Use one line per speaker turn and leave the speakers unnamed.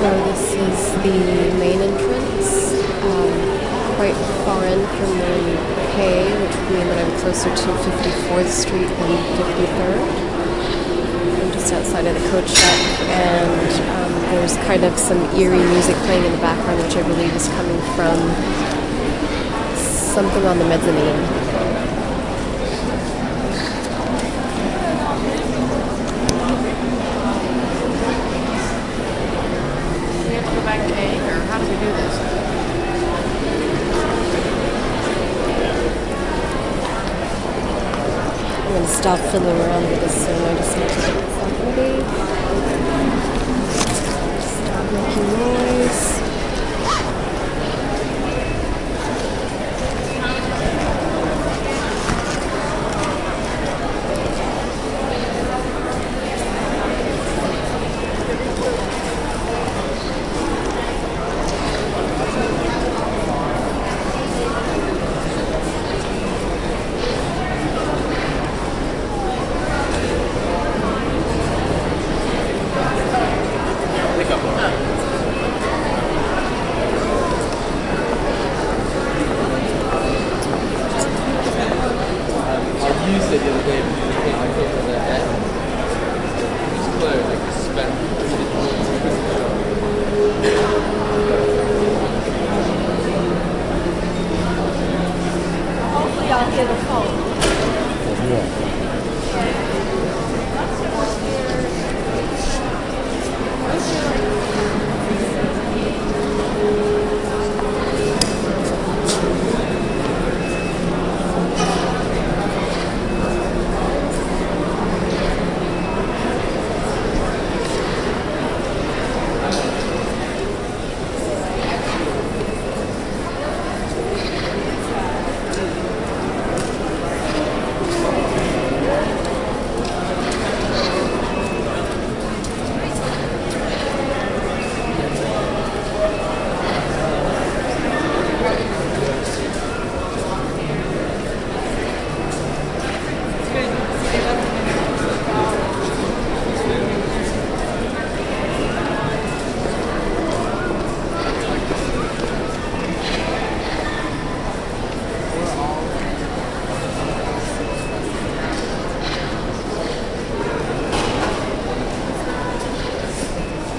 So this is the main entrance, quite far in from the Hay, which would mean that I'm closer to 54th Street than 53rd. I'm just outside of the coach check, and there's kind of some eerie music playing in the background, which I believe is coming from something on the mezzanine.
Go back to A, or how do we do this?
I'm going to stop fiddling around with this soon. I just need to get this up ready.